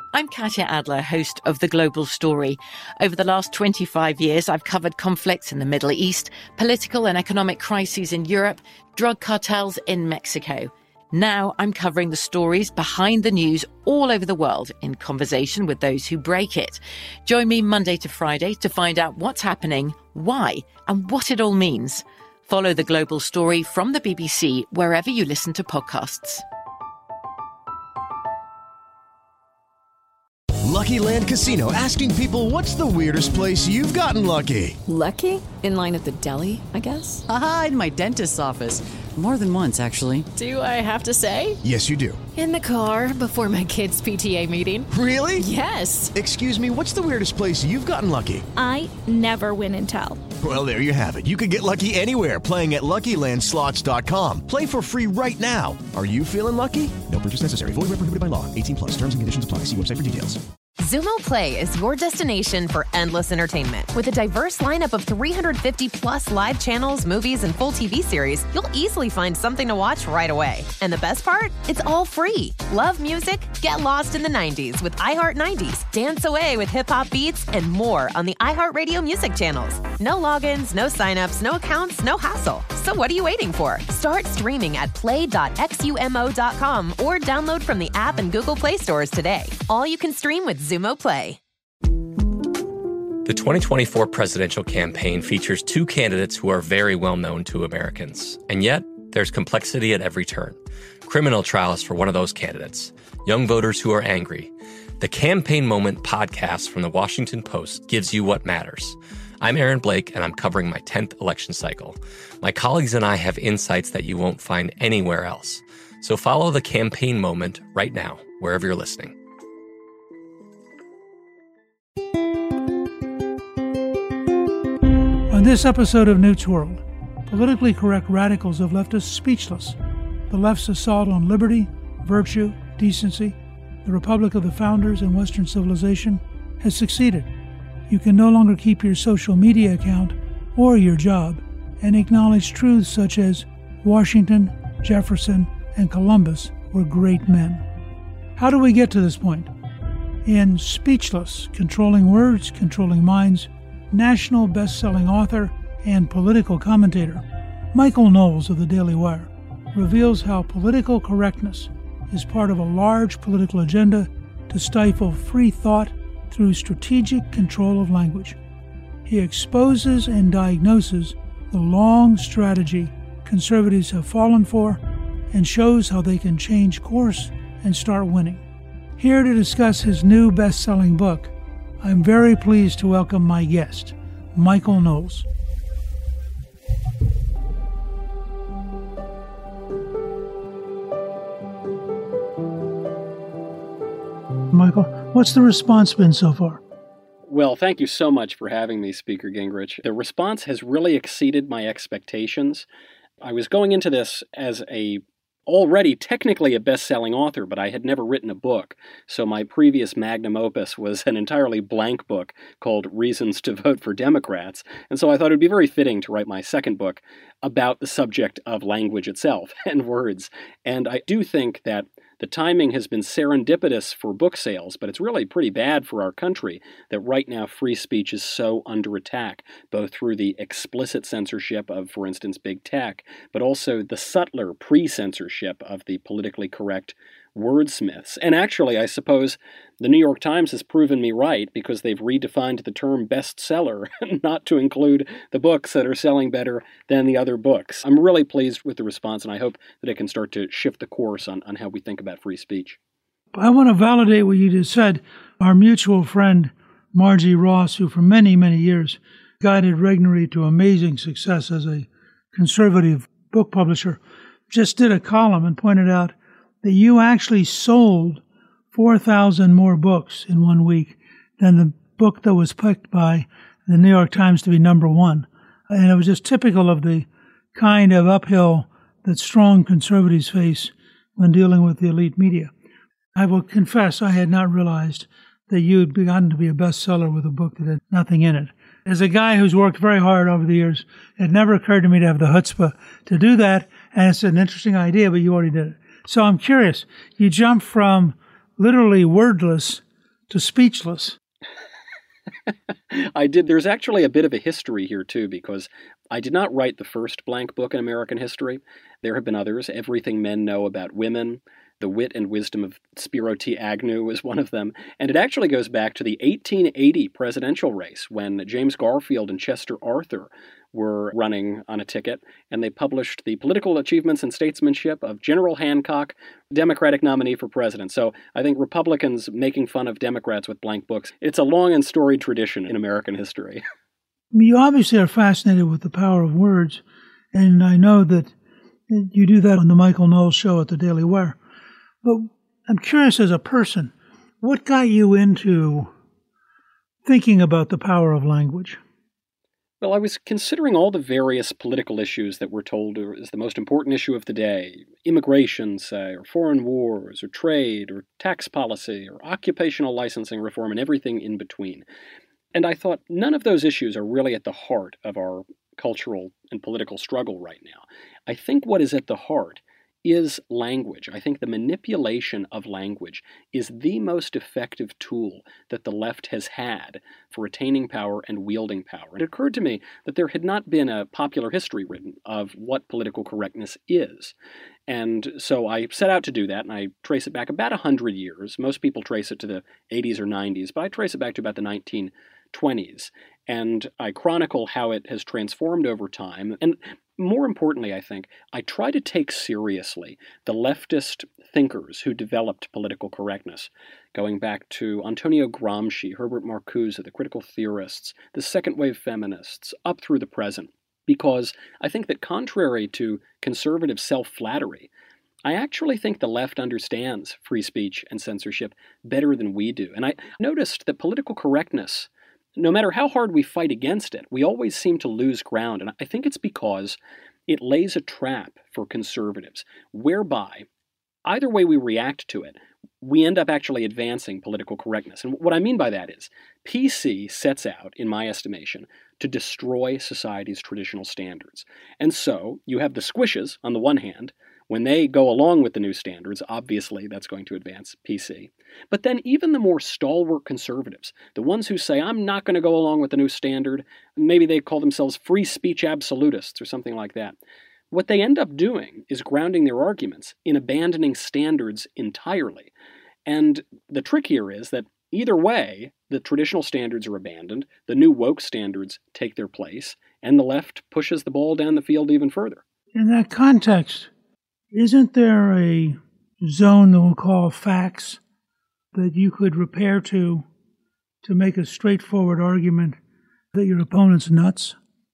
I'm Katya Adler, host of The Global Story. Over the last 25 years, I've covered conflicts in the Middle East, political and economic crises in Europe, drug cartels in Mexico. Now I'm covering the stories behind the news all over the world in conversation with those who break it. Join me Monday to Friday to find out what's happening, why, and what it all means. Follow The Global Story from the BBC wherever you listen to podcasts. Lucky Land Casino, asking people, what's the weirdest place you've gotten lucky? Lucky? In line at the deli, I guess? Aha, in my dentist's office. More than once, actually. Do I have to say? Yes, you do. In the car before my kids' PTA meeting. Really? Yes. Excuse me, what's the weirdest place you've gotten lucky? I never win and tell. Well, there you have it. You can get lucky anywhere, playing at LuckyLandSlots.com. Play for free right now. Are you feeling lucky? No purchase necessary. Void where prohibited by law. 18+. Terms and conditions apply. See website for details. Xumo Play is your destination for endless entertainment. With a diverse lineup of 350-plus live channels, movies, and full TV series, you'll easily find something to watch right away. And the best part? It's all free. Love music? Get lost in the 90s with iHeart 90s, dance away with hip-hop beats, and more on the iHeartRadio music channels. No logins, no signups, no accounts, no hassle. So what are you waiting for? Start streaming at play.xumo.com or download from the app and Google Play stores today. All you can stream with Xumo Play. The 2024 presidential campaign features two candidates who are very well known to Americans. And yet, there's complexity at every turn. Criminal trials for one of those candidates. Young voters who are angry. The Campaign Moment podcast from the Washington Post gives you what matters. I'm Aaron Blake, and I'm covering my 10th election cycle. My colleagues and I have insights that you won't find anywhere else. So follow The Campaign Moment right now, wherever you're listening. On this episode of Newt's World, politically correct radicals have left us speechless. The left's assault on liberty, virtue, decency, the republic of the founders and Western civilization has succeeded. You can no longer keep your social media account or your job and acknowledge truths such as Washington, Jefferson, and Columbus were great men. How do we get to this point? In Speechless, Controlling Words, Controlling Minds, national best-selling author and political commentator Michael Knowles of the Daily Wire reveals how political correctness is part of a large political agenda to stifle free thought through strategic control of language. He exposes and diagnoses the long strategy conservatives have fallen for and shows how they can change course and start winning. Here to discuss his new best-selling book, I'm very pleased to welcome my guest, Michael Knowles. Michael, what's the response been so far? Well, thank you so much for having me, Speaker Gingrich. The response has really exceeded my expectations. I was going into this as already technically a best-selling author, but I had never written a book. So my previous magnum opus was an entirely blank book called Reasons to Vote for Democrats. And so I thought it would be very fitting to write my second book about the subject of language itself and words. And I do think that the timing has been serendipitous for book sales, but it's really pretty bad for our country that right now free speech is so under attack, both through the explicit censorship of, for instance, big tech, but also the subtler pre-censorship of the politically correct wordsmiths. And actually, I suppose the New York Times has proven me right because they've redefined the term bestseller not to include the books that are selling better than the other books. I'm really pleased with the response, and I hope that it can start to shift the course on how we think about free speech. I want to validate what you just said. Our mutual friend, Margie Ross, who for many, many years guided Regnery to amazing success as a conservative book publisher, just did a column and pointed out that you actually sold 4,000 more books in 1 week than the book that was picked by the New York Times to be number one. And it was just typical of the kind of uphill that strong conservatives face when dealing with the elite media. I will confess I had not realized that you had begun to be a bestseller with a book that had nothing in it. As a guy who's worked very hard over the years, it never occurred to me to have the chutzpah to do that, and it's an interesting idea, but you already did it. So I'm curious, you jumped from literally wordless to speechless. I did. There's actually a bit of a history here, too, because I did not write the first blank book in American history. There have been others. Everything Men Know About Women, The Wit and Wisdom of Spiro T. Agnew was one of them. And it actually goes back to the 1880 presidential race when James Garfield and Chester Arthur were running on a ticket, and they published the political achievements and statesmanship of General Hancock, Democratic nominee for president. So I think Republicans making fun of Democrats with blank books, it's a long and storied tradition in American history. You obviously are fascinated with the power of words, and I know that you do that on the Michael Knowles show at the Daily Wire. But I'm curious, as a person, what got you into thinking about the power of language? Well, I was considering all the various political issues that we're told is the most important issue of the day. Immigration, say, or foreign wars, or trade, or tax policy, or occupational licensing reform, and everything in between. And I thought none of those issues are really at the heart of our cultural and political struggle right now. I think what is at the heart is language. I think the manipulation of language is the most effective tool that the left has had for attaining power and wielding power. It occurred to me that there had not been a popular history written of what political correctness is. And so I set out to do that, and I trace it back about 100 years. Most people trace it to the 80s or 90s, but I trace it back to about the 1920s. And I chronicle how it has transformed over time. And more importantly, I think, I try to take seriously the leftist thinkers who developed political correctness, going back to Antonio Gramsci, Herbert Marcuse, the critical theorists, the second-wave feminists, up through the present. Because I think that contrary to conservative self-flattery, I actually think the left understands free speech and censorship better than we do. And I noticed that political correctness, no matter how hard we fight against it, we always seem to lose ground. And I think it's because it lays a trap for conservatives, whereby either way we react to it, we end up actually advancing political correctness. And what I mean by that is, PC sets out, in my estimation, to destroy society's traditional standards. And so you have the squishes, on the one hand. When they go along with the new standards, obviously that's going to advance PC. But then even the more stalwart conservatives, the ones who say, I'm not going to go along with the new standard, maybe they call themselves free speech absolutists or something like that. What they end up doing is grounding their arguments in abandoning standards entirely. And the trick here is that either way, the traditional standards are abandoned, the new woke standards take their place, and the left pushes the ball down the field even further. In that context, isn't there a zone that we'll call facts that you could repair to make a straightforward argument that your opponent's nuts?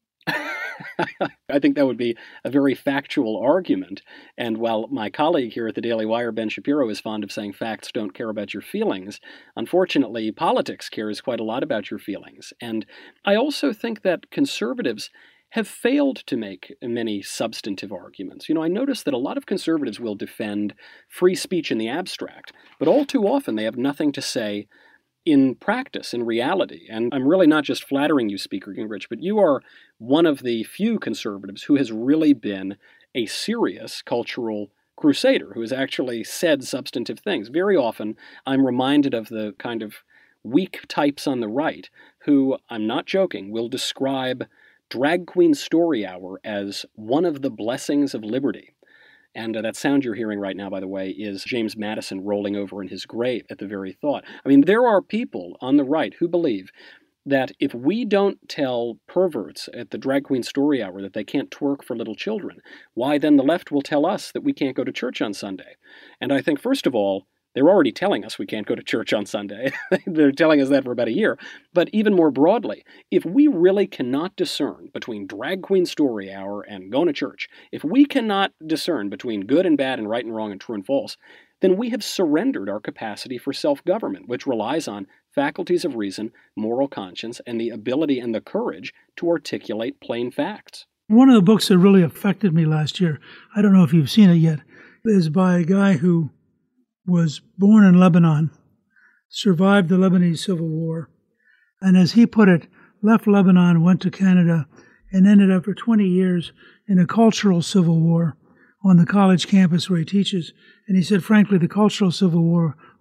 I think that would be a very factual argument. And while my colleague here at the Daily Wire, Ben Shapiro, is fond of saying facts don't care about your feelings, unfortunately, politics cares quite a lot about your feelings. And I also think that conservatives have failed to make many substantive arguments. I notice that a lot of conservatives will defend free speech in the abstract, but all too often they have nothing to say in practice, in reality. And I'm really not just flattering you, Speaker Gingrich, but you are one of the few conservatives who has really been a serious cultural crusader, who has actually said substantive things. Very often, I'm reminded of the kind of weak types on the right who, I'm not joking, will describe Drag Queen Story Hour as one of the blessings of liberty. And that sound you're hearing right now, by the way, is James Madison rolling over in his grave at the very thought. I mean, there are people on the right who believe that if we don't tell perverts at the Drag Queen Story Hour that they can't twerk for little children, why then the left will tell us that we can't go to church on Sunday. And I think, first of all, they're already telling us we can't go to church on Sunday. They're telling us that for about a year. But even more broadly, if we really cannot discern between Drag Queen Story Hour and going to church, if we cannot discern between good and bad and right and wrong and true and false, then we have surrendered our capacity for self-government, which relies on faculties of reason, moral conscience, and the ability and the courage to articulate plain facts. One of the books that really affected me last year, I don't know if you've seen it yet, is by a guy who was born in Lebanon, survived the Lebanese Civil War, and as he put it, left Lebanon, went to Canada, and ended up for 20 years in a cultural civil war on the college campus where he teaches. And he said, frankly, the cultural civil war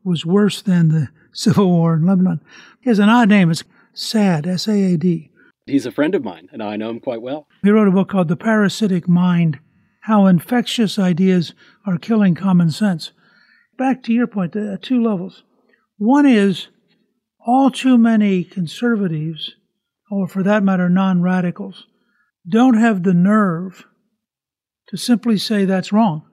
was worse than the civil war in Lebanon. He has an odd name. It's Saad, S-A-A-D. He's a friend of mine, and I know him quite well. He wrote a book called The Parasitic Mind, How Infectious Ideas Are Killing Common Sense. Back to your point, at two levels. One is all too many conservatives, or for that matter, non-radicals, don't have the nerve to simply say that's wrong.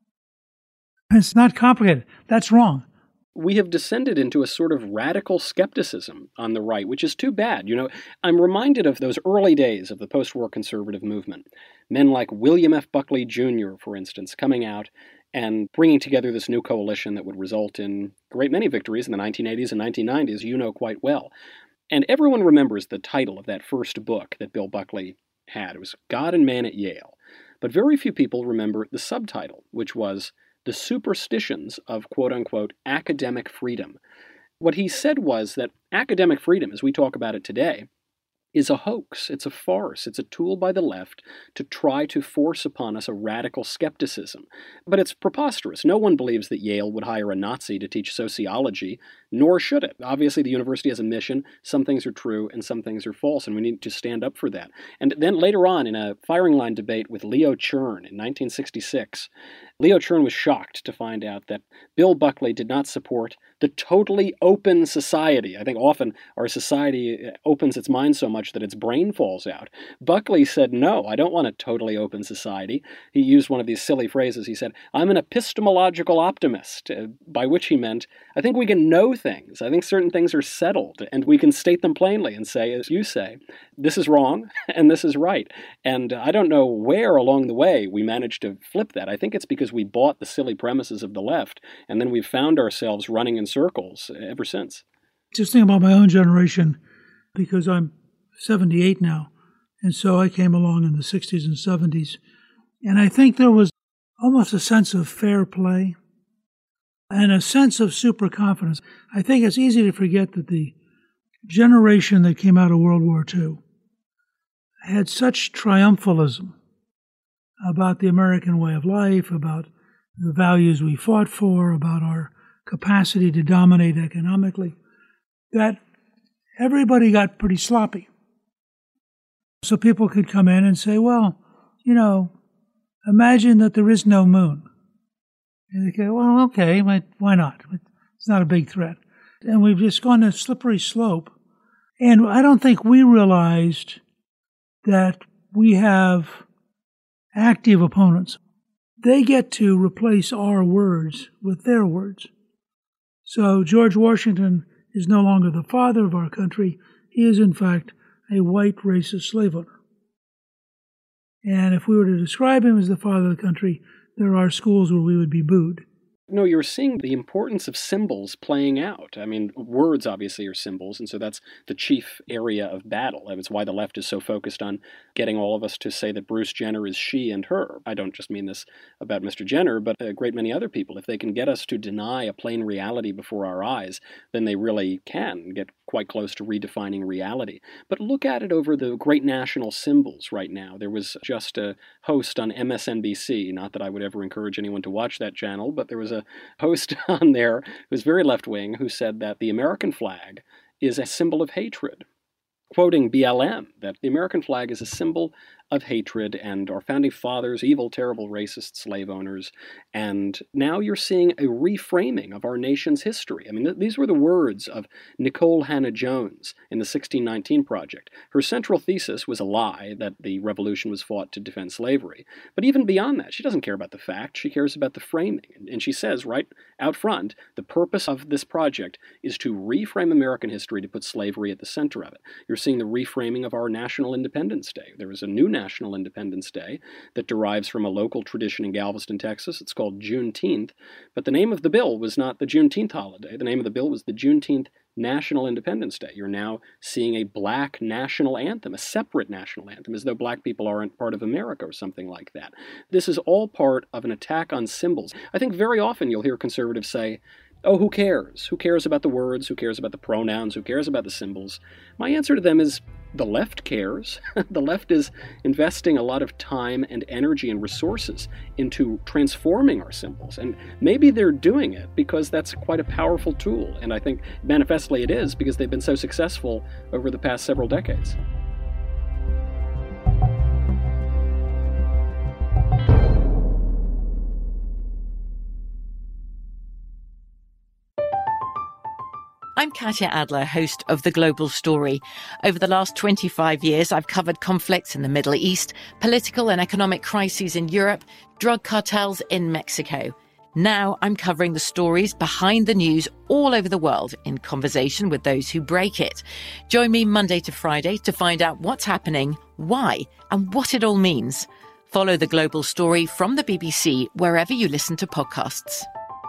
It's not complicated. That's wrong. We have descended into a sort of radical skepticism on the right, which is too bad. You know, I'm reminded of those early days of the post-war conservative movement. Men like William F. Buckley Jr., for instance, coming out and bringing together this new coalition that would result in a great many victories in the 1980s and 1990s, you know quite well. And everyone remembers the title of that first book that Bill Buckley had. It was God and Man at Yale. But very few people remember the subtitle, which was The Superstitions of, quote-unquote, Academic Freedom. What he said was that academic freedom, as we talk about it today, is a hoax. It's a farce. It's a tool by the left to try to force upon us a radical skepticism. But it's preposterous. No one believes that Yale would hire a Nazi to teach sociology, nor should it. Obviously, the university has a mission. Some things are true and some things are false, and we need to stand up for that. And then later on, in a firing line debate with Leo Chern in 1966, Leo Chern was shocked to find out that Bill Buckley did not support the totally open society. I think often our society opens its mind so much that its brain falls out. Buckley said, no, I don't want a totally open society. He used one of these silly phrases. He said, I'm an epistemological optimist, by which he meant, I think we can know things. I think certain things are settled, and we can state them plainly and say, as you say, this is wrong and this is right. And I don't know where along the way we managed to flip that. I think it's because we bought the silly premises of the left, and then we've found ourselves running in circles ever since. Just think about my own generation, because I'm 78 now, and so I came along in the 60s and 70s, and I think there was almost a sense of fair play and a sense of superconfidence. I think it's easy to forget that the generation that came out of World War II had such triumphalism about the American way of life, about the values we fought for, about our capacity to dominate economically, that everybody got pretty sloppy. So people could come in and say, well, you know, imagine that there is no moon. And they go, well, okay, why not? It's not a big threat. And we've just gone a slippery slope. And I don't think we realized that we have active opponents. They get to replace our words with their words. So George Washington is no longer the father of our country. He is, in fact, a white racist slave owner. And if we were to describe him as the father of the country, there are schools where we would be booed. No, you're seeing the importance of symbols playing out. I mean, words obviously are symbols, and so that's the chief area of battle. That's why the left is so focused on getting all of us to say that Bruce Jenner is she and her. I don't just mean this about Mr. Jenner, but a great many other people. If they can get us to deny a plain reality before our eyes, then they really can get quite close to redefining reality. But look at it over the great national symbols right now. There was just a host on MSNBC, not that I would ever encourage anyone to watch that channel, but there was a host on there who was very left-wing who said that the American flag is a symbol of hatred, quoting BLM, that the American flag is a symbol of hatred and our founding fathers, evil, terrible, racist slave owners. And now you're seeing a reframing of our nation's history. I mean, these were the words of Nicole Hannah-Jones in the 1619 Project. Her central thesis was a lie, that the revolution was fought to defend slavery. But even beyond that, she doesn't care about the fact. She cares about the framing. And she says right out front, the purpose of this project is to reframe American history to put slavery at the center of it. You're seeing the reframing of our National Independence Day. There is a new National Independence Day that derives from a local tradition in Galveston, Texas. It's called Juneteenth, but the name of the bill was not the Juneteenth holiday. The name of the bill was the Juneteenth National Independence Day. You're now seeing a black national anthem, a separate national anthem, as though black people aren't part of America or something like that. This is all part of an attack on symbols. I think very often you'll hear conservatives say, oh, who cares? Who cares about the words? Who cares about the pronouns? Who cares about the symbols? My answer to them is the left cares. The left is investing a lot of time and energy and resources into transforming our symbols. And maybe they're doing it because that's quite a powerful tool. And I think manifestly it is because they've been so successful over the past several decades. I'm Katya Adler, host of The Global Story. Over the last 25 years, I've covered conflicts in the Middle East, political and economic crises in Europe, drug cartels in Mexico. Now I'm covering the stories behind the news all over the world in conversation with those who break it. Join me Monday to Friday to find out what's happening, why, and what it all means. Follow The Global Story from the BBC wherever you listen to podcasts.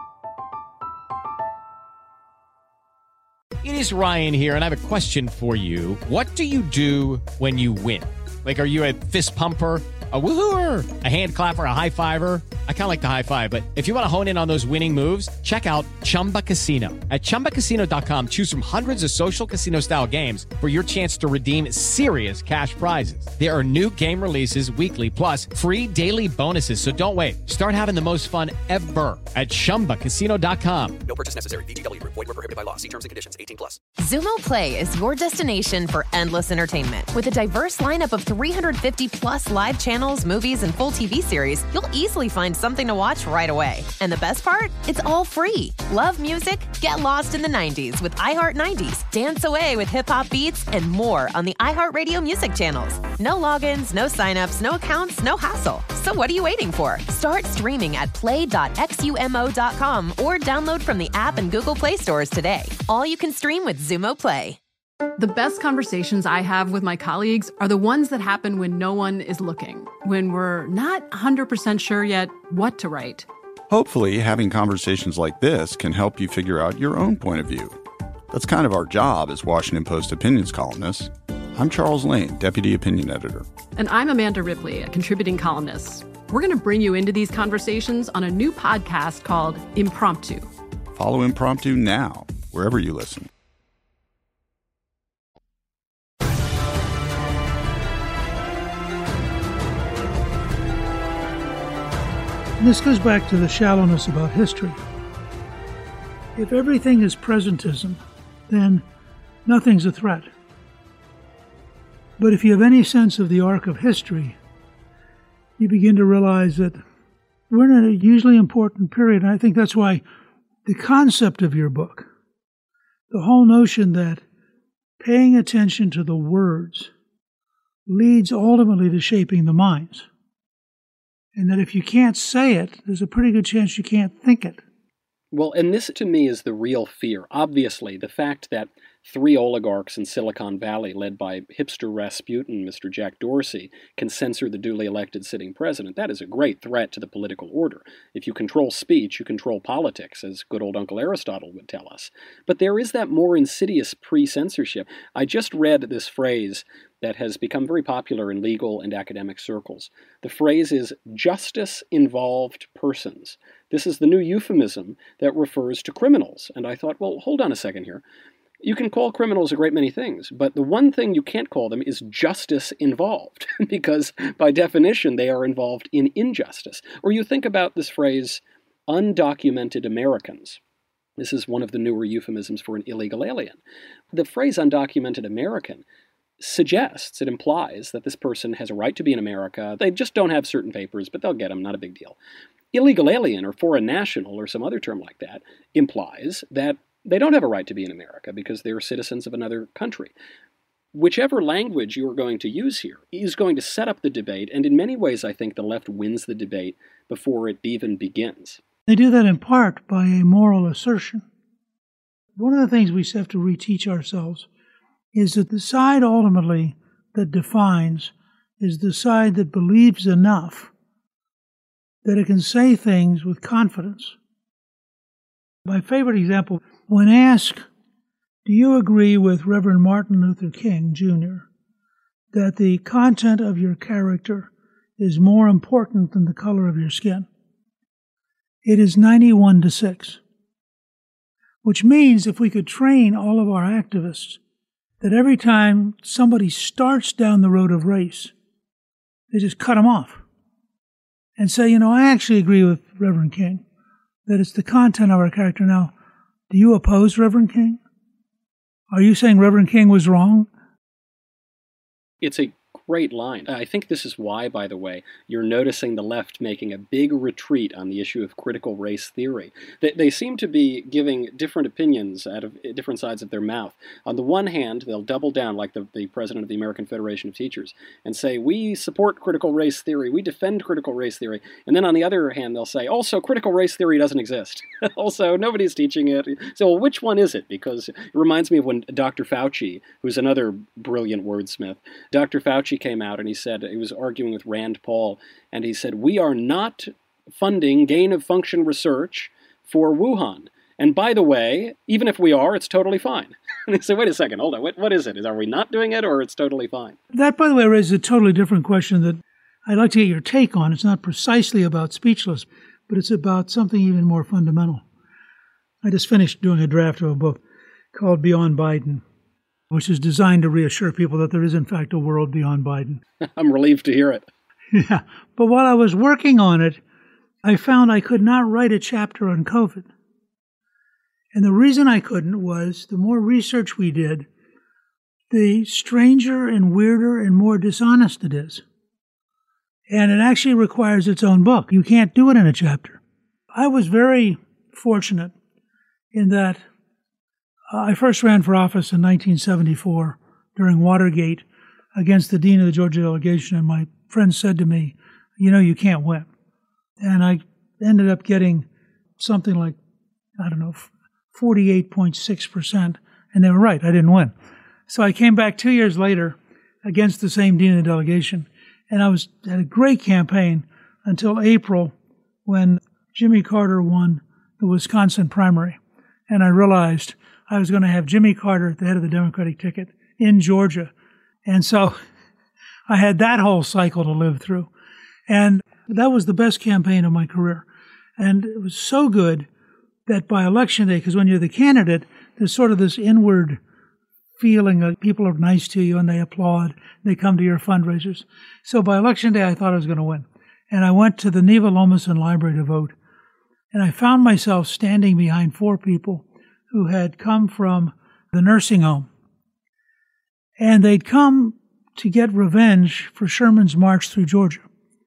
It is Ryan here, and I have a question for you. What do you do when you win? Like, are you a fist pumper, a woohooer, a hand clapper, a high fiver? I kind of like the high five, but if you want to hone in on those winning moves, check out Chumba Casino. At ChumbaCasino.com, choose from hundreds of social casino-style games for your chance to redeem serious cash prizes. There are new game releases weekly, plus free daily bonuses, so don't wait. Start having the most fun ever at ChumbaCasino.com. No purchase necessary. VGW. Void where prohibited by law. See terms and conditions. 18+. Xumo Play is your destination for endless entertainment. With a diverse lineup of 350-plus live channels, movies, and full TV series, you'll easily find something to watch right away. And the best part? It's all free. Love music? Get lost in the 90s with iHeart 90s. Dance away with hip-hop beats and more on the iHeartRadio music channels. No logins, no signups, no accounts, no hassle. So what are you waiting for? Start streaming at play.xumo.com or download from the app and Google Play stores today. All you can stream with Xumo Play. The best conversations I have with my colleagues are the ones that happen when no one is looking, when we're not 100% sure yet what to write. Hopefully, having conversations like this can help you figure out your own point of view. That's kind of our job as Washington Post opinions columnists. I'm Charles Lane, Deputy Opinion Editor. And I'm Amanda Ripley, a contributing columnist. We're going to bring you into these conversations on a new podcast called Impromptu. Follow Impromptu now, wherever you listen. And this goes back to the shallowness about history. If everything is presentism, then nothing's a threat. But if you have any sense of the arc of history, you begin to realize that we're in a hugely important period. And I think that's why the concept of your book, the whole notion that paying attention to the words leads ultimately to shaping the minds. And that if you can't say it, there's a pretty good chance you can't think it. Well, and this to me is the real fear. Obviously, the fact that 3 oligarchs in Silicon Valley, led by hipster Rasputin, Mr. Jack Dorsey, can censor the duly elected sitting president, that is a great threat to the political order. If you control speech, you control politics, as good old Uncle Aristotle would tell us. But there is that more insidious pre-censorship. I just read this phrase that has become very popular in legal and academic circles. The phrase is justice-involved persons. This is the new euphemism that refers to criminals. And I thought, well, hold on a second here. You can call criminals a great many things, but the one thing you can't call them is justice involved, because by definition they are involved in injustice. Or you think about this phrase, undocumented Americans. This is one of the newer euphemisms for an illegal alien. The phrase undocumented American suggests, it implies that this person has a right to be in America. They just don't have certain papers, but they'll get them, not a big deal. Illegal alien or foreign national or some other term like that implies that they don't have a right to be in America because they're citizens of another country. Whichever language you are going to use here is going to set up the debate, and in many ways I think the left wins the debate before it even begins. They do that in part by a moral assertion. One of the things we have to reteach ourselves is that the side ultimately that defines is the side that believes enough that it can say things with confidence. My favorite example, when asked, do you agree with Reverend Martin Luther King, Jr., that the content of your character is more important than the color of your skin? It is 91-6. which means if we could train all of our activists that every time somebody starts down the road of race, they just cut them off and say, I actually agree with Reverend King that it's the content of our character. Now, do you oppose Reverend King? Are you saying Reverend King was wrong? It's a great line. I think this is why, by the way, you're noticing the left making a big retreat on the issue of critical race theory. They seem to be giving different opinions out of different sides of their mouth. On the one hand, they'll double down, like the president of the American Federation of Teachers, and say, we support critical race theory, we defend critical race theory. And then on the other hand, they'll say, also, critical race theory doesn't exist. Also, nobody's teaching it. So, well, which one is it? Because it reminds me of when Dr. Fauci, who's another brilliant wordsmith, Dr. Fauci came out and he said, he was arguing with Rand Paul, and he said, we are not funding gain-of-function research for Wuhan. And by the way, even if we are, it's totally fine. And he said, wait a second, hold on, what is it? Are we not doing it, or it's totally fine? That, by the way, raises a totally different question that I'd like to get your take on. It's not precisely about Speechless, but it's about something even more fundamental. I just finished doing a draft of a book called Beyond Biden, which is designed to reassure people that there is, in fact, a world beyond Biden. I'm relieved to hear it. Yeah. But while I was working on it, I found I could not write a chapter on COVID. And the reason I couldn't was the more research we did, the stranger and weirder and more dishonest it is. And it actually requires its own book. You can't do it in a chapter. I was very fortunate in that I first ran for office in 1974 during Watergate against the dean of the Georgia delegation, and my friend said to me, you can't win. And I ended up getting something like, 48.6%, and they were right, I didn't win. So I came back 2 years later against the same dean of the delegation, and I had a great campaign until April when Jimmy Carter won the Wisconsin primary, and I realized I was going to have Jimmy Carter at the head of the Democratic ticket in Georgia. And so I had that whole cycle to live through. And that was the best campaign of my career. And it was so good that by Election Day, because when you're the candidate, there's sort of this inward feeling that people are nice to you and they applaud, they come to your fundraisers. So by Election Day, I thought I was going to win. And I went to the Neva Lomason Library to vote. And I found myself standing behind 4 people who had come from the nursing home. And they'd come to get revenge for Sherman's march through Georgia.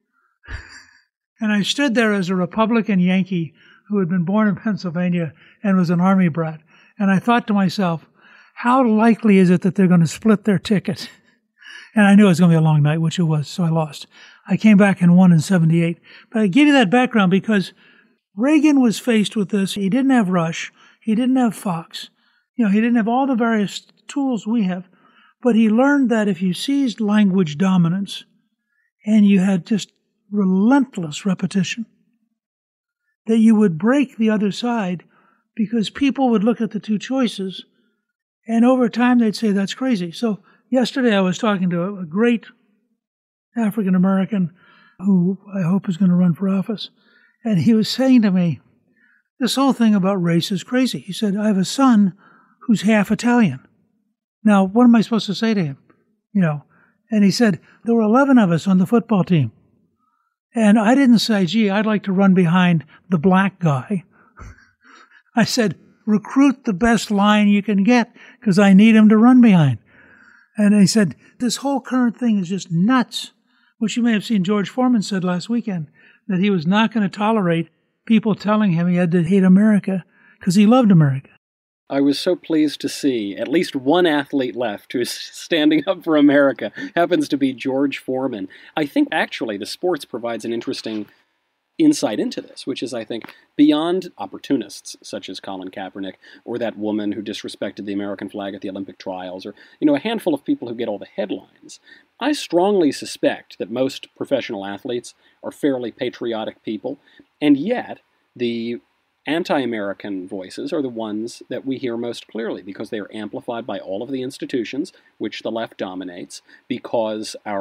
And I stood there as a Republican Yankee who had been born in Pennsylvania and was an Army brat. And I thought to myself, how likely is it that they're going to split their ticket? And I knew it was going to be a long night, which it was, so I lost. I came back and won in 78. But I give you that background because Reagan was faced with this. He didn't have Rush. He didn't have Fox. He didn't have all the various tools we have. But he learned that if you seized language dominance and you had just relentless repetition, that you would break the other side because people would look at the two choices and over time they'd say, that's crazy. So yesterday I was talking to a great African American who I hope is going to run for office. And he was saying to me, this whole thing about race is crazy. He said, I have a son who's half Italian. Now, what am I supposed to say to him? And he said, there were 11 of us on the football team. And I didn't say, gee, I'd like to run behind the black guy. I said, recruit the best line you can get because I need him to run behind. And he said, this whole current thing is just nuts, which you may have seen George Foreman said last weekend, that he was not going to tolerate people telling him he had to hate America because he loved America. I was so pleased to see at least one athlete left who's standing up for America. Happens to be George Foreman. I think actually the sports provides an interesting insight into this, which is, I think, beyond opportunists such as Colin Kaepernick or that woman who disrespected the American flag at the Olympic trials or, a handful of people who get all the headlines. I strongly suspect that most professional athletes are fairly patriotic people, and yet the anti-American voices are the ones that we hear most clearly because they are amplified by all of the institutions which the left dominates, because our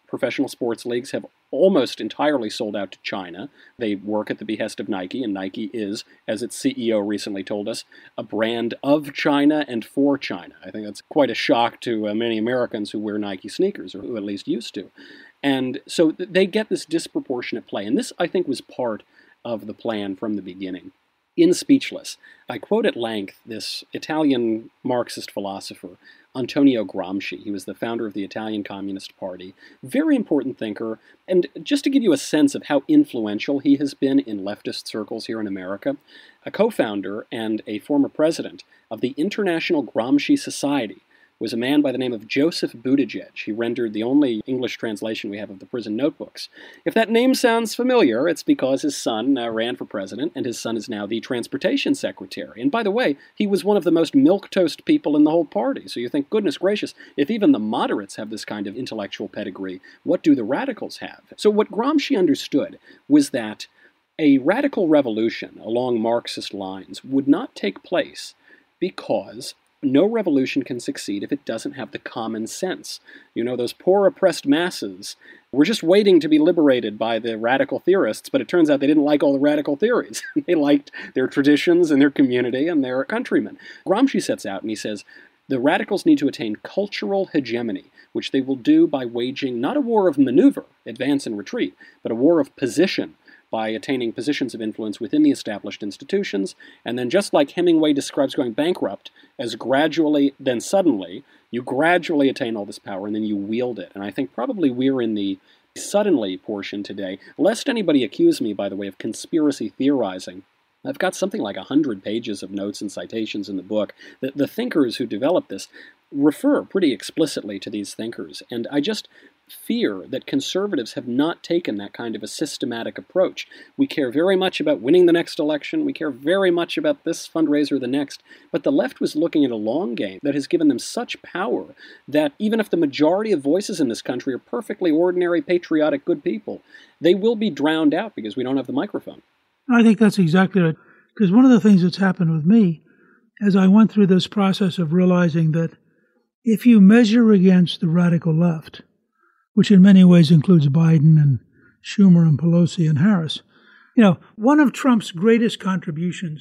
professional sports leagues have almost entirely sold out to China. They work at the behest of Nike, and Nike is, as its CEO recently told us, a brand of China and for China. I think that's quite a shock to many Americans who wear Nike sneakers, or who at least used to. And so they get this disproportionate play. And this, I think, was part of the plan from the beginning. In Speechless, I quote at length this Italian Marxist philosopher, Antonio Gramsci. He was the founder of the Italian Communist Party. Very important thinker. And just to give you a sense of how influential he has been in leftist circles here in America, a co-founder and a former president of the International Gramsci Society was a man by the name of Joseph Buttigieg. He rendered the only English translation we have of the Prison Notebooks. If that name sounds familiar, it's because his son ran for president, and his son is now the transportation secretary. And by the way, he was one of the most milquetoast people in the whole party. So you think, goodness gracious, if even the moderates have this kind of intellectual pedigree, what do the radicals have? So what Gramsci understood was that a radical revolution along Marxist lines would not take place because no revolution can succeed if it doesn't have the common sense. You know, those poor oppressed masses were just waiting to be liberated by the radical theorists, but it turns out they didn't like all the radical theories. They liked their traditions and their community and their countrymen. Gramsci sets out and he says, the radicals need to attain cultural hegemony, which they will do by waging not a war of maneuver, advance and retreat, but a war of position, by attaining positions of influence within the established institutions, and then just like Hemingway describes going bankrupt, as gradually, then suddenly, you gradually attain all this power and then you wield it. And I think probably we're in the suddenly portion today, lest anybody accuse me, by the way, of conspiracy theorizing. I've got something like 100 pages of notes and citations in the book. The thinkers who developed this refer pretty explicitly to these thinkers, and I just fear that conservatives have not taken that kind of a systematic approach. We care very much about winning the next election, we care very much about this fundraiser or the next, but the left was looking at a long game that has given them such power that even if the majority of voices in this country are perfectly ordinary, patriotic, good people, they will be drowned out because we don't have the microphone. I think that's exactly right, because one of the things that's happened with me as I went through this process of realizing that if you measure against the radical left, which in many ways includes Biden and Schumer and Pelosi and Harris, you know, one of Trump's greatest contributions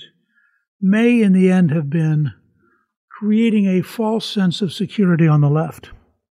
may in the end have been creating a false sense of security on the left,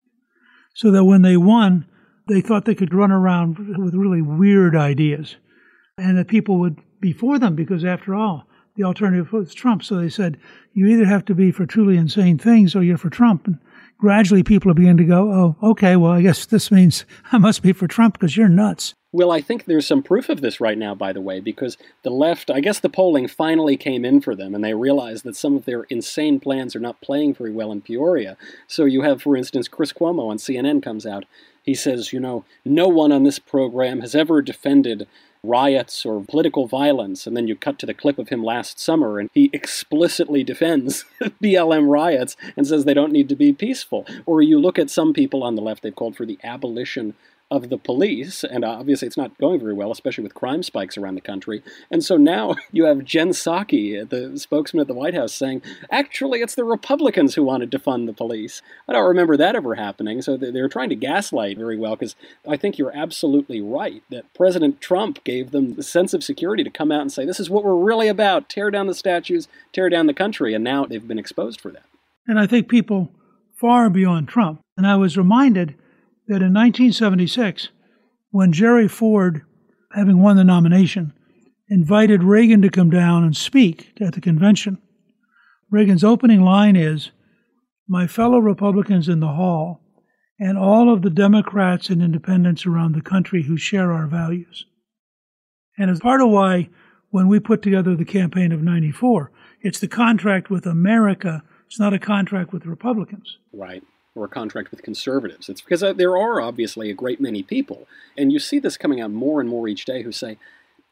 so that when they won, they thought they could run around with really weird ideas and that people would be for them because, after all, the alternative was Trump. So they said, you either have to be for truly insane things or you're for Trump. And gradually people are beginning to go, oh, okay, well, I guess this means I must be for Trump because you're nuts. Well, I think there's some proof of this right now, by the way, because the left, I guess the polling finally came in for them, and they realized that some of their insane plans are not playing very well in Peoria. So you have, for instance, Chris Cuomo on CNN comes out. He says, you know, no one on this program has ever defended riots or political violence, and then you cut to the clip of him last summer, and he explicitly defends BLM riots and says they don't need to be peaceful. Or you look at some people on the left, they've called for the abolition of the police, and obviously it's not going very well, especially with crime spikes around the country. And so now you have Jen Psaki, the spokesman at the White House, saying, actually, it's the Republicans who wanted to fund the police. I don't remember that ever happening, so they're trying to gaslight very well, because I think you're absolutely right that President Trump gave them the sense of security to come out and say, this is what we're really about, tear down the statues, tear down the country, and now they've been exposed for that. And I think people far beyond Trump, and I was reminded that in 1976, when Jerry Ford, having won the nomination, invited Reagan to come down and speak at the convention, Reagan's opening line is, my fellow Republicans in the hall and all of the Democrats and independents around the country who share our values. And it's part of why, when we put together the campaign of '94, it's the contract with America, it's not a contract with Republicans. Right. Or a contract with conservatives. It's because there are obviously a great many people, and you see this coming out more and more each day, who say,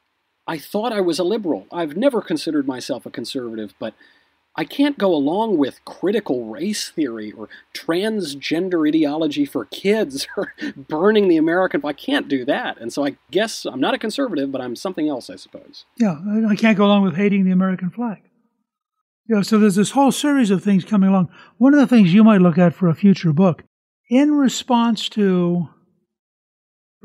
I thought I was a liberal. I've never considered myself a conservative, but I can't go along with critical race theory or transgender ideology for kids or burning the American. I can't do that. And so I guess I'm not a conservative, but I'm something else, I suppose. Yeah, I can't go along with hating the American flag. So there's this whole series of things coming along. One of the things you might look at for a future book, in response to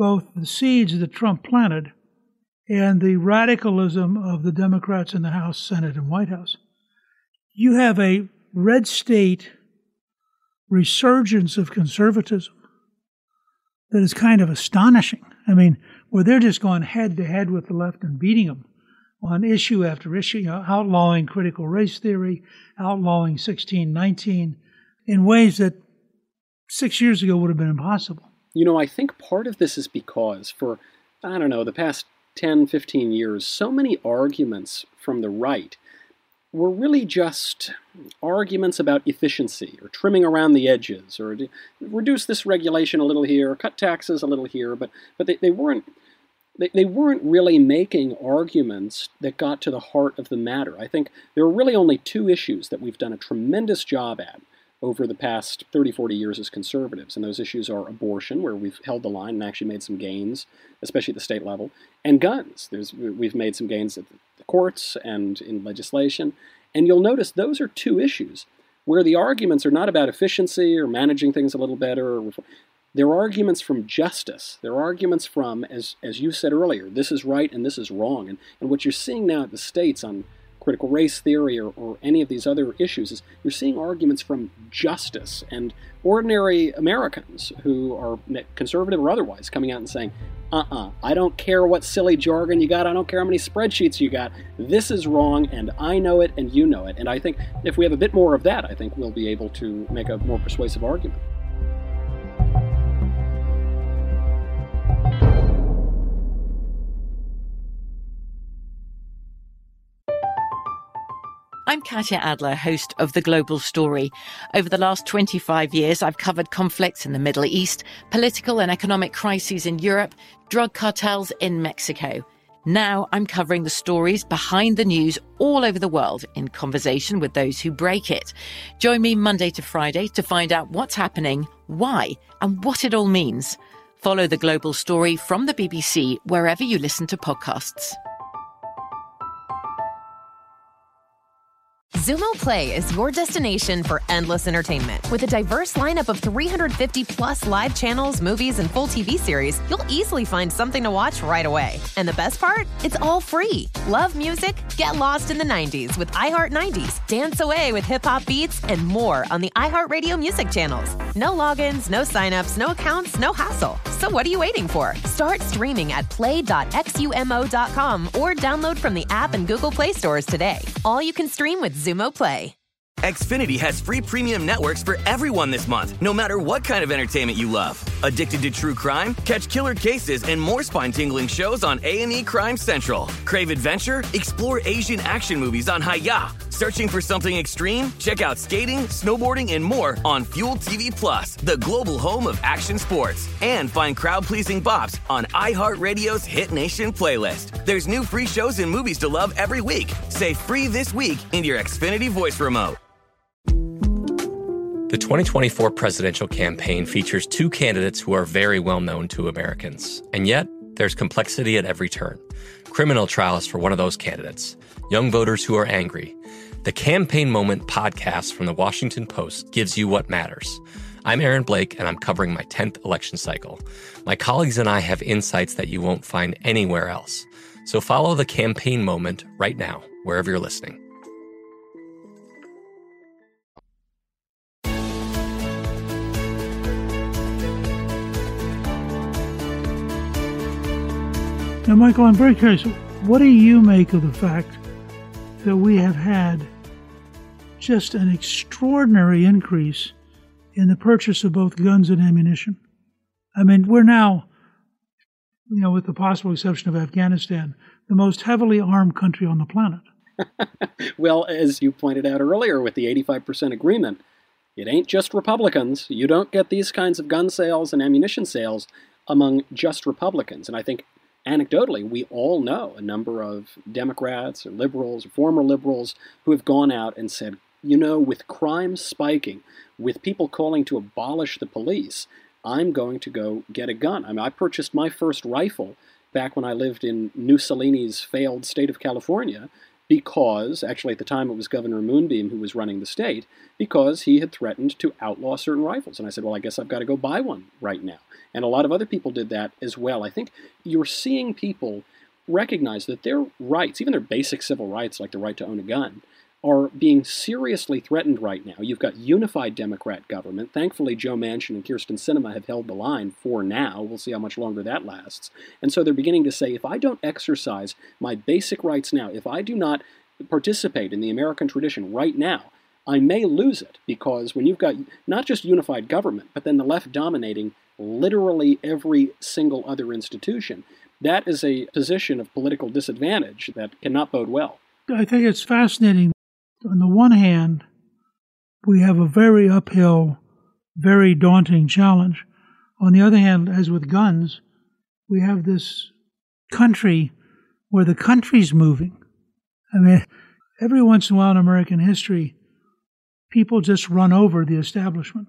both the seeds that Trump planted and the radicalism of the Democrats in the House, Senate, and White House. You have a red state resurgence of conservatism that is kind of astonishing. I mean, where they're just going head-to-head with the left and beating them on issue after issue, outlawing critical race theory, outlawing 1619 in ways that 6 years ago would have been impossible. I think part of this is because for, the past 10, 15 years, so many arguments from the right were really just arguments about efficiency or trimming around the edges or reduce this regulation a little here, cut taxes a little here, but they weren't really making arguments that got to the heart of the matter. I think there are really only two issues that we've done a tremendous job at over the past 30, 40 years as conservatives, and those issues are abortion, where we've held the line and actually made some gains, especially at the state level, and guns. We've made some gains at the courts and in legislation, and you'll notice those are two issues where the arguments are not about efficiency or managing things a little better. They're arguments from justice. They're arguments from, as you said earlier, this is right and this is wrong. And what you're seeing now at the states on critical race theory or any of these other issues is you're seeing arguments from justice and ordinary Americans who are conservative or otherwise coming out and saying, I don't care what silly jargon you got, I don't care how many spreadsheets you got, this is wrong and I know it and you know it. And I think if we have a bit more of that, I think we'll be able to make a more persuasive argument. I'm Katya Adler, host of The Global Story. Over the last 25 years, I've covered conflicts in the Middle East, political and economic crises in Europe, drug cartels in Mexico. Now I'm covering the stories behind the news all over the world in conversation with those who break it. Join me Monday to Friday to find out what's happening, why, and what it all means. Follow The Global Story from the BBC wherever you listen to podcasts. Xumo Play is your destination for endless entertainment. With a diverse lineup of 350 plus live channels, movies, and full TV series, you'll easily find something to watch right away. And the best part? It's all free. Love music? Get lost in the 90s with iHeart 90s, dance away with hip-hop beats, and more on the iHeartRadio music channels. No logins, no signups, no accounts, no hassle. So what are you waiting for? Start streaming at play.xumo.com or download from the app and Google Play stores today. All you can stream with Xumo Play. Xfinity has free premium networks for everyone this month, no matter what kind of entertainment you love. Addicted to true crime? Catch killer cases and more spine-tingling shows on A&E Crime Central. Crave adventure? Explore Asian action movies on Hi-Ya. Searching for something extreme? Check out skating, snowboarding, and more on Fuel TV Plus, the global home of action sports. And find crowd-pleasing bops on iHeartRadio's Hit Nation playlist. There's new free shows and movies to love every week. Say free this week in your Xfinity voice remote. The 2024 presidential campaign features two candidates who are very well known to Americans. And yet, there's complexity at every turn. Criminal trials for one of those candidates. Young voters who are angry. The Campaign Moment podcast from the Washington Post gives you what matters. I'm Aaron Blake, and I'm covering my 10th election cycle. My colleagues and I have insights that you won't find anywhere else. So follow The Campaign Moment right now, wherever you're listening. Now, Michael, I'm very curious. What do you make of the fact that we have had just an extraordinary increase in the purchase of both guns and ammunition? I mean, we're now, with the possible exception of Afghanistan, the most heavily armed country on the planet. Well, as you pointed out earlier with the 85% agreement, it ain't just Republicans. You don't get these kinds of gun sales and ammunition sales among just Republicans. And I think anecdotally, we all know a number of Democrats or liberals or former liberals who have gone out and said, with crime spiking, with people calling to abolish the police, I'm going to go get a gun. I mean, I purchased my first rifle back when I lived in Mussolini's failed state of California, because, actually at the time it was Governor Moonbeam who was running the state, because he had threatened to outlaw certain rifles. And I said, well, I guess I've got to go buy one right now. And a lot of other people did that as well. I think you're seeing people recognize that their rights, even their basic civil rights like the right to own a gun, are being seriously threatened right now. You've got unified Democrat government. Thankfully, Joe Manchin and Kyrsten Sinema have held the line for now. We'll see how much longer that lasts. And so they're beginning to say, if I don't exercise my basic rights now, if I do not participate in the American tradition right now, I may lose it, because when you've got not just unified government, but then the left dominating literally every single other institution, that is a position of political disadvantage that cannot bode well. I think it's fascinating. On the one hand, we have a very uphill, very daunting challenge. On the other hand, as with guns, we have this country where the country's moving. I mean, every once in a while in American history, people just run over the establishment.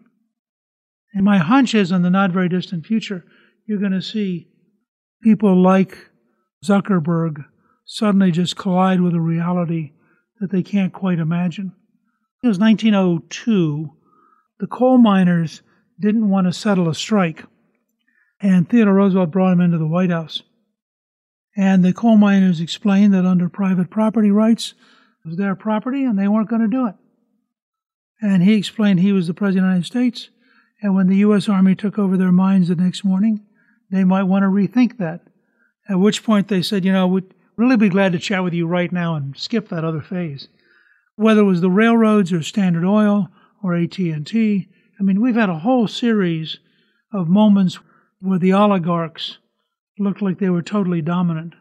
And my hunch is in the not very distant future, you're going to see people like Zuckerberg suddenly just collide with a reality that they can't quite imagine. It was 1902. The coal miners didn't want to settle a strike, and Theodore Roosevelt brought him into the White House. And the coal miners explained that under private property rights, it was their property, and they weren't going to do it. And he explained he was the President of the United States, and when the U.S. Army took over their mines the next morning, they might want to rethink that. At which point they said, we'd really be glad to chat with you right now and skip that other phase. Whether it was the railroads or Standard Oil or AT&T, I mean, we've had a whole series of moments where the oligarchs looked like they were totally dominant,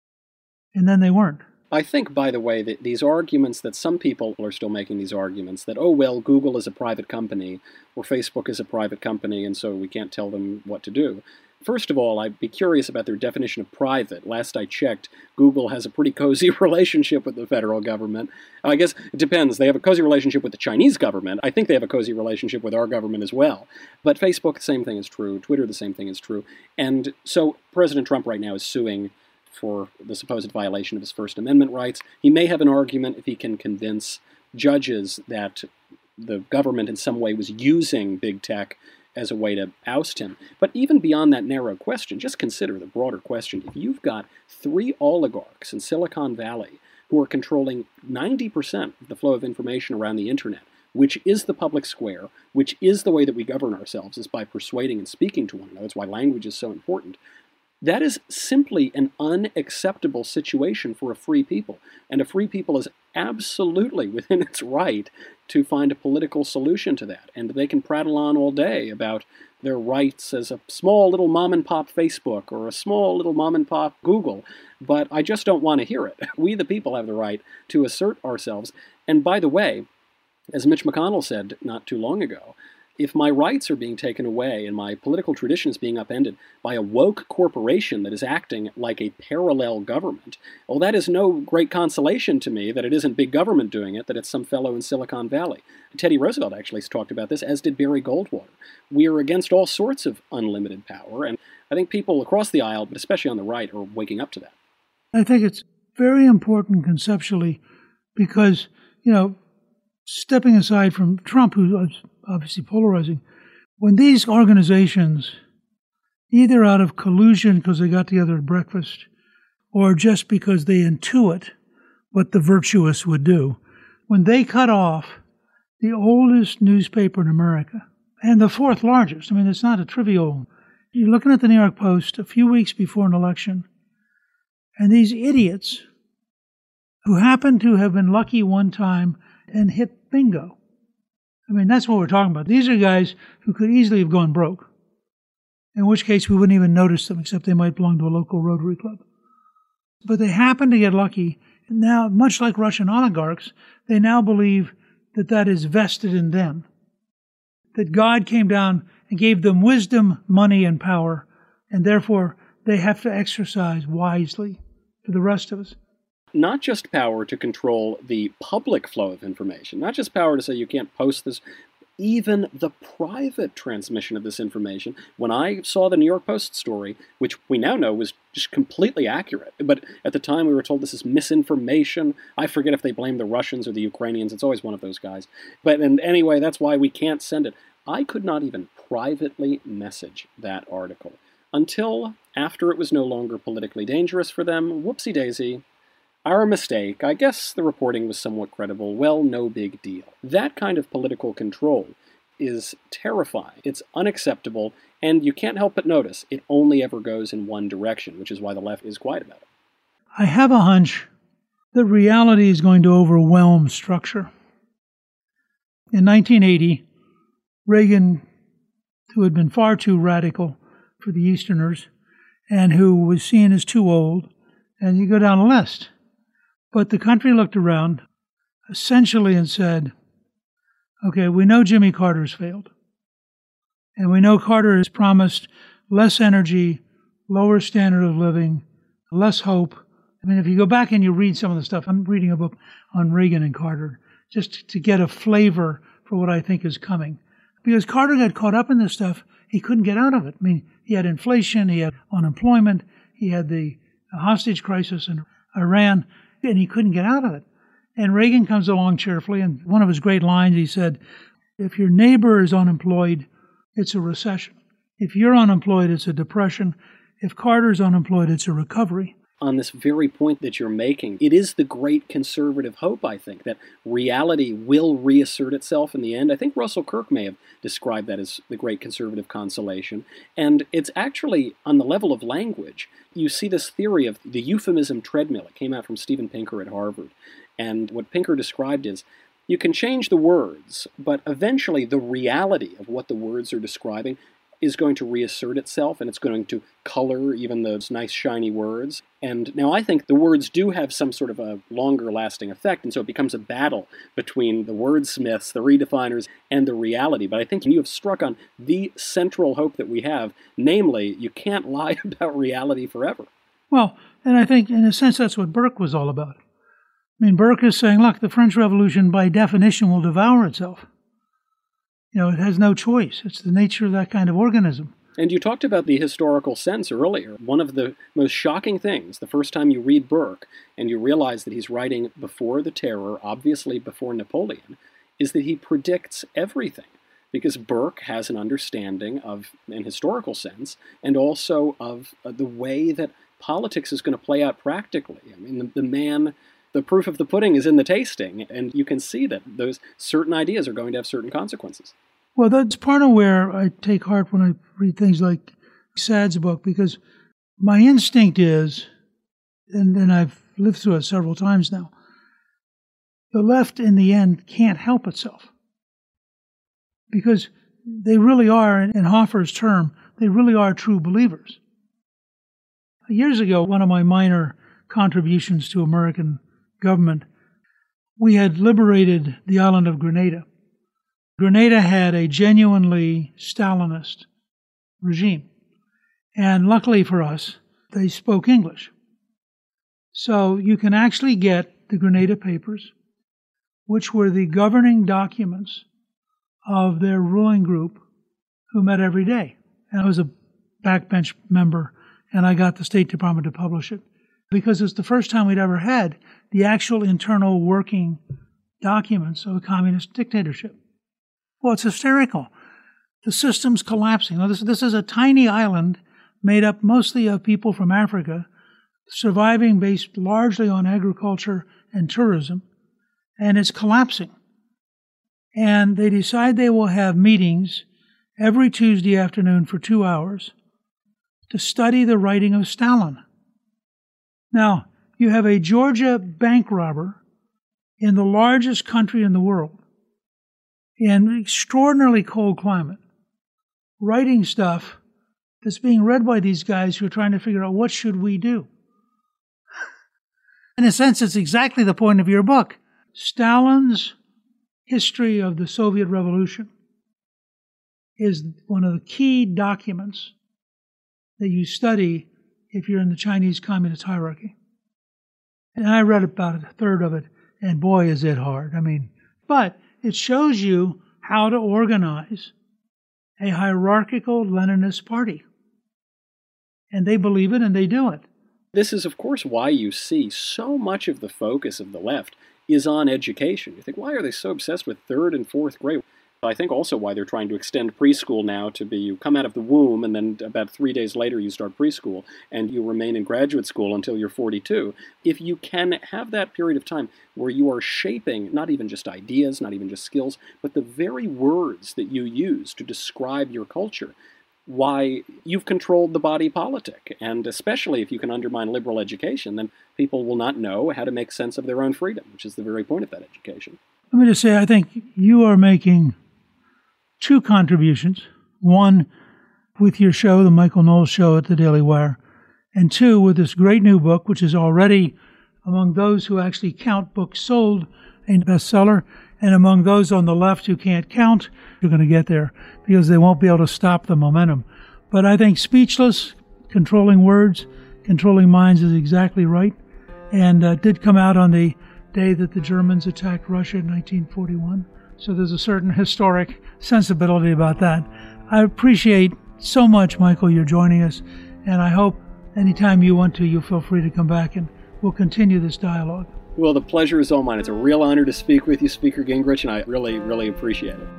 and then they weren't. I think, by the way, that these arguments that some people are still making, these arguments that, oh, well, Google is a private company or Facebook is a private company and so we can't tell them what to do. First of all, I'd be curious about their definition of private. Last I checked, Google has a pretty cozy relationship with the federal government. I guess it depends. They have a cozy relationship with the Chinese government. I think they have a cozy relationship with our government as well. But Facebook, the same thing is true. Twitter, the same thing is true. And so President Trump right now is suing for the supposed violation of his First Amendment rights. He may have an argument if he can convince judges that the government in some way was using big tech as a way to oust him. But even beyond that narrow question, just consider the broader question. If you've got 3 oligarchs in Silicon Valley who are controlling 90% of the flow of information around the internet, which is the public square, which is the way that we govern ourselves, is by persuading and speaking to one another. That's why language is so important. That is simply an unacceptable situation for a free people. And a free people is absolutely within its right to find a political solution to that. And they can prattle on all day about their rights as a small little mom-and-pop Facebook or a small little mom-and-pop Google. But I just don't want to hear it. We, the people, have the right to assert ourselves. And by the way, as Mitch McConnell said not too long ago, if my rights are being taken away and my political tradition is being upended by a woke corporation that is acting like a parallel government, well, that is no great consolation to me that it isn't big government doing it, that it's some fellow in Silicon Valley. Teddy Roosevelt actually talked about this, as did Barry Goldwater. We are against all sorts of unlimited power, and I think people across the aisle, but especially on the right, are waking up to that. I think it's very important conceptually because, stepping aside from Trump, who was obviously polarizing, when these organizations, either out of collusion because they got together at breakfast or just because they intuit what the virtuous would do, when they cut off the oldest newspaper in America and the 4th largest, I mean, it's not a trivial. You're looking at the New York Post a few weeks before an election, and these idiots who happen to have been lucky one time and hit bingo. I mean, that's what we're talking about. These are guys who could easily have gone broke, in which case we wouldn't even notice them, except they might belong to a local Rotary Club. But they happen to get lucky, and now, much like Russian oligarchs, they now believe that that is vested in them, that God came down and gave them wisdom, money, and power, and therefore they have to exercise wisely for the rest of us. Not just power to control the public flow of information, not just power to say you can't post this. even the private transmission of this information, when I saw the New York Post story, which we now know was just completely accurate, but at the time we were told this is misinformation. I forget if they blame the Russians or the Ukrainians. It's always one of those guys. But and anyway, that's why we can't send it. I could not even privately message that article until after it was no longer politically dangerous for them. Whoopsie-daisy. Our mistake. I guess the reporting was somewhat credible. Well, no big deal. That kind of political control is terrifying. It's unacceptable, and you can't help but notice it only ever goes in one direction, which is why the left is quiet about it. I have a hunch that reality is going to overwhelm structure. In 1980, Reagan, who had been far too radical for the Easterners, and who was seen as too old, and you go down the list. But the country looked around essentially and said, okay, we know Jimmy Carter's failed. And we know Carter has promised less energy, lower standard of living, less hope. I mean, if you go back and you read some of the stuff, I'm reading a book on Reagan and Carter, just to get a flavor for what I think is coming. Because Carter got caught up in this stuff, he couldn't get out of it. I mean, he had inflation, he had unemployment, he had the hostage crisis in Iran, and he couldn't get out of it. And Reagan comes along cheerfully, and one of his great lines, he said, if your neighbor is unemployed, it's a recession. If you're unemployed, it's a depression. If Carter's unemployed, it's a recovery. On this very point that you're making, it is the great conservative hope, I think, that reality will reassert itself in the end. I think Russell Kirk may have described that as the great conservative consolation. And it's actually, on the level of language, you see this theory of the euphemism treadmill. It came out from Steven Pinker at Harvard. And what Pinker described is, you can change the words, but eventually the reality of what the words are describing is going to reassert itself, and it's going to color even those nice shiny words. And now I think the words do have some sort of a longer lasting effect, and so it becomes a battle between the wordsmiths, the redefiners, and the reality. But I think you have struck on the central hope that we have, namely, you can't lie about reality forever. Well, and I think in a sense that's what Burke was all about. I mean, Burke is saying, look, the French Revolution by definition will devour itself. You know, it has no choice. It's the nature of that kind of organism. And you talked about the historical sense earlier. One of the most shocking things, the first time you read Burke and you realize that he's writing before the Terror, obviously before Napoleon, is that he predicts everything. Because Burke has an understanding of an historical sense and also of the way that politics is going to play out practically. I mean, the proof of the pudding is in the tasting, and you can see that those certain ideas are going to have certain consequences. Well, that's part of where I take heart when I read things like Sad's book, because my instinct is, and I've lived through it several times now, the left in the end can't help itself. Because they really are, in Hoffer's term, they really are true believers. Years ago, one of my minor contributions to American government, we had liberated the island of Grenada. Grenada had a genuinely Stalinist regime. And luckily for us, they spoke English. So you can actually get the Grenada Papers, which were the governing documents of their ruling group who met every day. And I was a backbench member, and I got the State Department to publish it, because it's the first time we'd ever had the actual internal working documents of a communist dictatorship. Well, it's hysterical. The system's collapsing. Now, this is a tiny island made up mostly of people from Africa, surviving based largely on agriculture and tourism, and it's collapsing. And they decide they will have meetings every Tuesday afternoon for 2 hours to study the writing of Stalin. Now, you have a Georgia bank robber in the largest country in the world, in an extraordinarily cold climate, writing stuff that's being read by these guys who are trying to figure out what should we do. In a sense, it's exactly the point of your book. Stalin's history of the Soviet Revolution is one of the key documents that you study if you're in the Chinese communist hierarchy. And I read about a third of it, and boy, is it hard. I mean, but it shows you how to organize a hierarchical Leninist party. And they believe it and they do it. This is, of course, why you see so much of the focus of the left is on education. You think, why are they so obsessed with third and fourth grade? I think also why they're trying to extend preschool now to be you come out of the womb and then about 3 days later you start preschool and you remain in graduate school until you're 42. If you can have that period of time where you are shaping not even just ideas, not even just skills, but the very words that you use to describe your culture, why you've controlled the body politic. And especially if you can undermine liberal education, then people will not know how to make sense of their own freedom, which is the very point of that education. Let me just say, I think you are making two contributions. One, with your show, the Michael Knowles Show at the Daily Wire, and two, with this great new book, which is already among those who actually count books sold a bestseller, and among those on the left who can't count, you're going to get there because they won't be able to stop the momentum. But I think Speechless, Controlling Words, Controlling Minds is exactly right, and did come out on the day that the Germans attacked Russia in 1941. So there's a certain historic sensibility about that. I appreciate so much, Michael, you're joining us, and I hope anytime you want to, you'll feel free to come back and we'll continue this dialogue. Well, the pleasure is all mine. It's a real honor to speak with you, Speaker Gingrich, and I really, really appreciate it.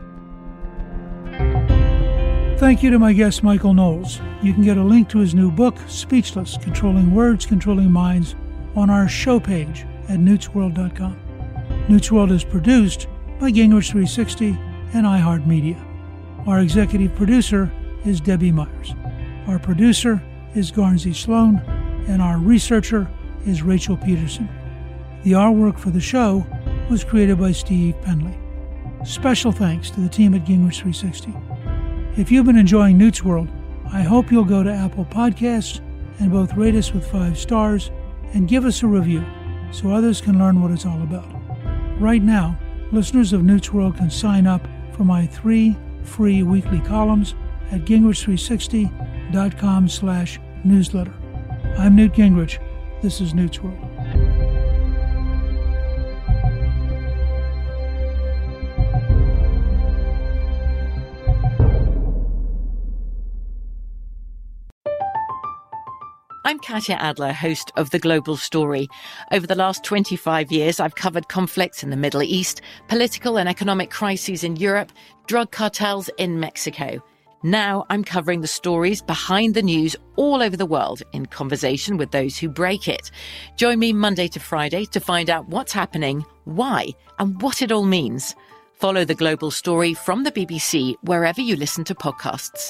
Thank you to my guest, Michael Knowles. You can get a link to his new book, Speechless, Controlling Words, Controlling Minds, on our show page at newtsworld.com. Newt's World is produced by Gingrich 360 and iHeartMedia. Our executive producer is Debbie Myers. Our producer is Garnsey Sloan, and our researcher is Rachel Peterson. The artwork for the show was created by Steve Penley. Special thanks to the team at Gingrich 360. If you've been enjoying Newt's World, I hope you'll go to Apple Podcasts and both rate us with 5 stars and give us a review so others can learn what it's all about. Right now, listeners of Newt's World can sign up for my 3 free weekly columns at gingrich360.com/newsletter. I'm Newt Gingrich. This is Newt's World. I'm Katya Adler, host of The Global Story. Over the last 25 years, I've covered conflicts in the Middle East, political and economic crises in Europe, drug cartels in Mexico. Now I'm covering the stories behind the news all over the world in conversation with those who break it. Join me Monday to Friday to find out what's happening, why, and what it all means. Follow The Global Story from the BBC wherever you listen to podcasts.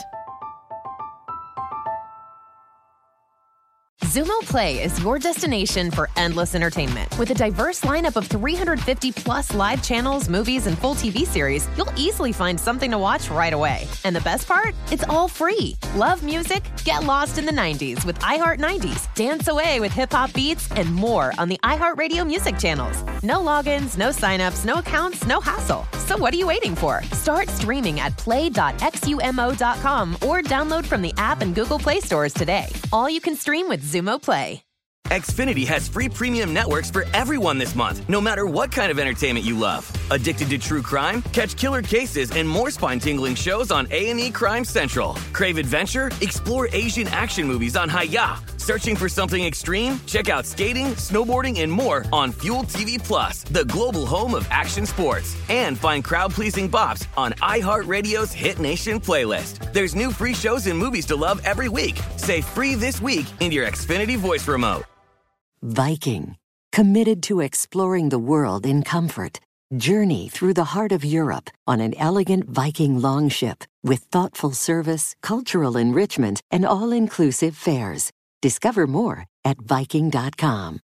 Xumo Play is your destination for endless entertainment. With a diverse lineup of 350 plus live channels, movies, and full TV series, you'll easily find something to watch right away. And the best part? It's all free. Love music? Get lost in the 90s with iHeart 90s, dance away with hip-hop beats, and more on the iHeartRadio music channels. No logins, no signups, no accounts, no hassle. So what are you waiting for? Start streaming at play.xumo.com or download from the app and Google Play stores today. All you can stream with Xumo Play. Xfinity has free premium networks for everyone this month, no matter what kind of entertainment you love. Addicted to true crime? Catch killer cases and more spine-tingling shows on A&E Crime Central. Crave adventure? Explore Asian action movies on Hi-YAH. Searching for something extreme? Check out skating, snowboarding, and more on Fuel TV Plus, the global home of action sports. And find crowd-pleasing bops on iHeartRadio's Hit Nation playlist. There's new free shows and movies to love every week. Say free this week in your Xfinity voice remote. Viking, committed to exploring the world in comfort. Journey through the heart of Europe on an elegant Viking longship with thoughtful service, cultural enrichment, and all-inclusive fares. Discover more at Viking.com.